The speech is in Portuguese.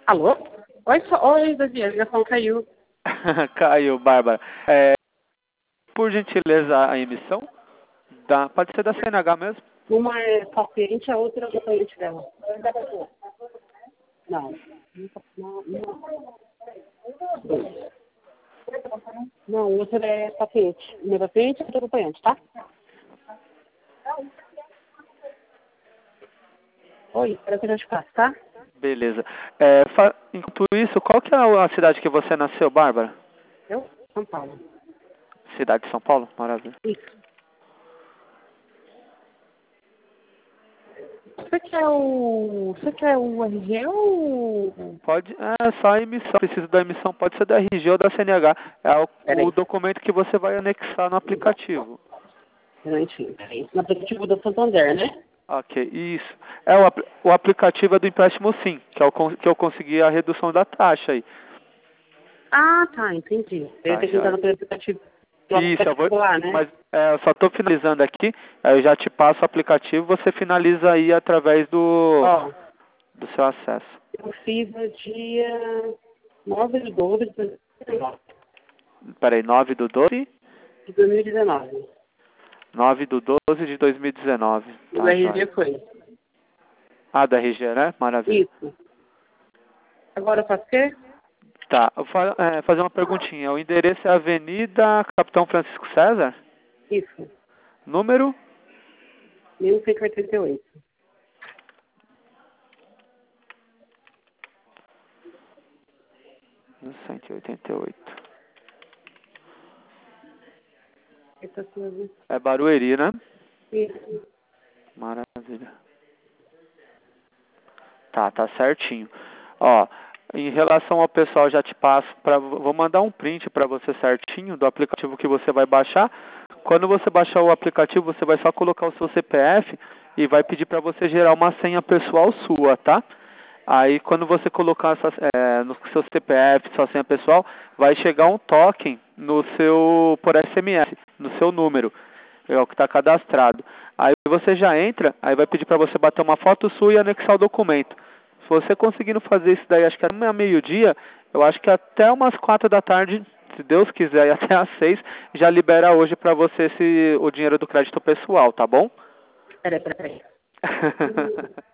Alô? Oi, Davi, a ligação caiu. Caiu, Bárbara. Por gentileza, a emissão? Pode ser da CNH mesmo? Uma é paciente, a outra é paciente dela. Não. Não, outra é paciente. Uma é paciente e outra é acompanhante, tá? Oi, espera que eu já te passo, tá? Beleza. Enquanto isso, qual que é a cidade que você nasceu, Bárbara? Eu? São Paulo. Cidade de São Paulo? Maravilha. Isso. Você quer o RG ou... Pode, só a emissão. Preciso da emissão, pode ser da RG ou da CNH. É o Peraí, documento que você vai anexar no aplicativo. peraí. No aplicativo da Santander, né? Ok, isso. O aplicativo é do empréstimo sim, que eu consegui a redução da taxa aí. Ah, tá, entendi. Eu ia Tá, ter que entrar joia. no aplicativo, Isso, lá, né? mas eu só estou finalizando aqui, aí eu já te passo o aplicativo, você finaliza aí através Ó, do seu acesso. eu fiz no dia 9 de 12 de 2019. Peraí, 9/12, De 2019. 9/12 de 2019. O Tá, RG joia. foi. Ah, da RG, né? Maravilha. Isso. Agora eu faço o quê? Tá, eu vou fazer uma perguntinha. O endereço é Avenida Capitão Francisco César? Isso. Número? 1188. 188. Essa coisa. É Barueri, né? Isso. Maravilha. Tá certinho. Ó, em relação ao pessoal, já te passo vou mandar um print para você certinho do aplicativo que você vai baixar. Quando você baixar o aplicativo, você vai só colocar o seu CPF e vai pedir para você gerar uma senha pessoal sua, tá? Aí quando você colocar no seu CPF, sua senha pessoal, vai chegar um token no seu por SMS, no seu número, é o que está cadastrado. Aí você já entra, aí vai pedir para você bater uma foto sua e anexar o documento. Se você conseguindo fazer isso daí, acho que até meio-dia, eu acho que até umas 4 da tarde, se Deus quiser, e até às 6, já libera hoje para você o dinheiro do crédito pessoal, tá bom? Peraí.